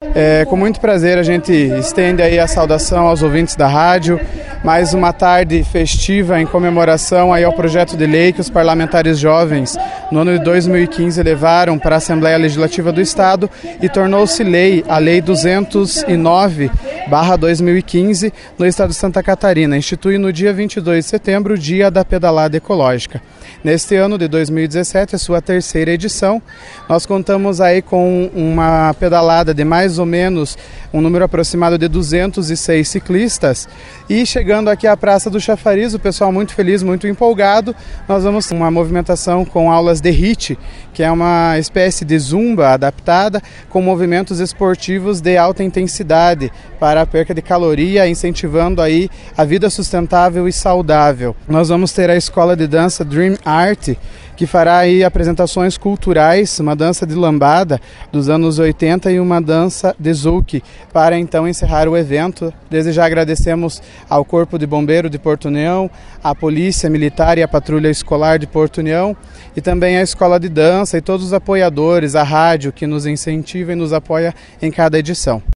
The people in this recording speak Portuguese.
Com muito prazer a gente estende aí a saudação aos ouvintes da rádio, mais uma tarde festiva em comemoração aí ao projeto de lei que os parlamentares jovens no ano de 2015 levaram para a Assembleia Legislativa do Estado e tornou-se lei, a Lei 209/2015 no Estado de Santa Catarina, institui no dia 22 de setembro o Dia da Pedalada Ecológica. Neste ano de 2017, a sua terceira edição, nós contamos aí com uma pedalada de mais ou menos um número aproximado de 206 ciclistas e chegando aqui à Praça do Chafariz, o pessoal muito feliz, muito empolgado, nós vamos ter uma movimentação com aulas de HIIT, que é uma espécie de zumba adaptada com movimentos esportivos de alta intensidade para a perca de caloria, incentivando aí a vida sustentável e saudável. Nós vamos ter a escola de dança Dream Art, que fará aí apresentações culturais, uma dança de lambada dos anos 80 e uma dança de zouk, para então encerrar o evento. Desde já agradecemos ao Corpo de Bombeiro de Porto União, à Polícia Militar e à Patrulha Escolar de Porto União e também à Escola de Dança e todos os apoiadores, a rádio que nos incentiva e nos apoia em cada edição.